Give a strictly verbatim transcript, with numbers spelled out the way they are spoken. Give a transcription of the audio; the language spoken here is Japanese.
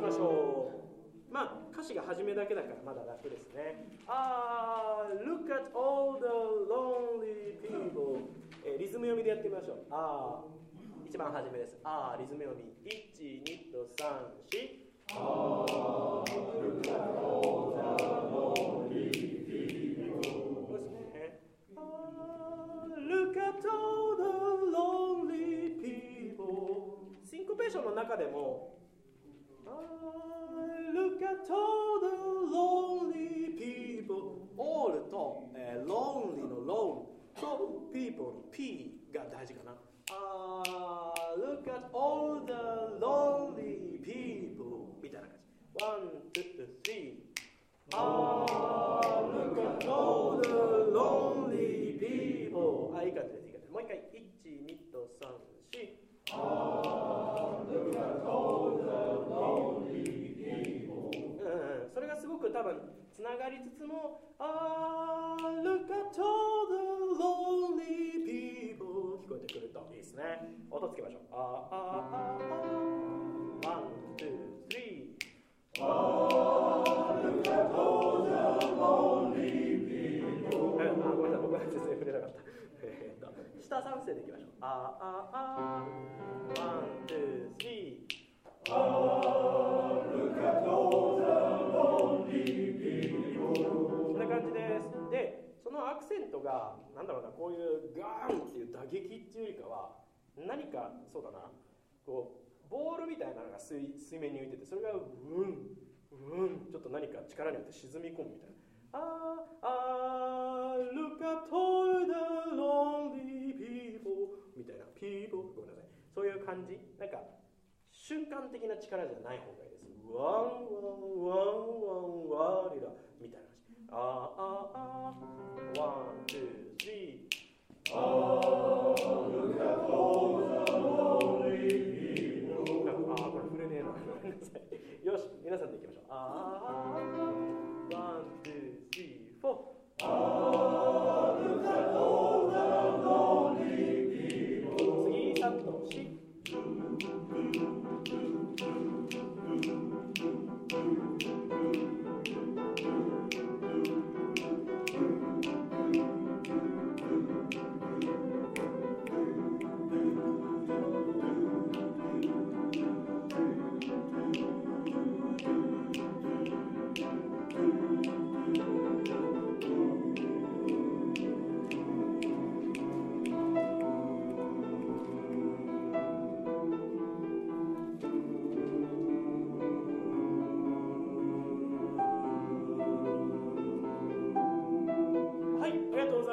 しましょう。まあ歌詞が初めだけだからまだ楽ですね。あー Look at all the lonely people、えー、リズム読みでやってみましょう。あー一番初めです。あーリズム読みいち、にとさん、し。あー Look at all the lonely people、 そうですね。あー Look at all the lonely people、 シンコペーションの中でもI look at all the lonely people、 all と、えー、lonely の lone と people の p が大事かな。I look at all the lonely people みたいな感じ。one, two, three I look at all the lonely people、 あ、いい感じです、いい感じです。もう一回いち、にとさん、し。I look at all the lonely people、うん、それがすごく多分つながりつつも I look at all the lonely people 聞こえてくるといいですね。音つけましょう。ああああワン、ツー、スリー I look at all the lonely people、あ、ごめんなさい、僕は説明触れなかった。えー、っと下三声でいきましょう。あああワン、ツー、スリーI look at all the lonely people、 こんな感じです。で、そのアクセントがなんだろうな、こういうガーンっていう打撃っていうよりかは何かそうだな、こうボールみたいなのが 水, 水面に浮いてて、それがうんうんちょっと何か力によって沈み込むみたいな。ああ look at all the lonely people みたいな people ごめんなさい、そういう感じ、なんか瞬間的な力じゃない方がいいです。ワンワンワンワンワリラみたいな感じ。あああワン、ツー、スリー I look at all the lonely people、 ああこれ触れねえなごめんなさい。よし皆さんでいきましょう。ああ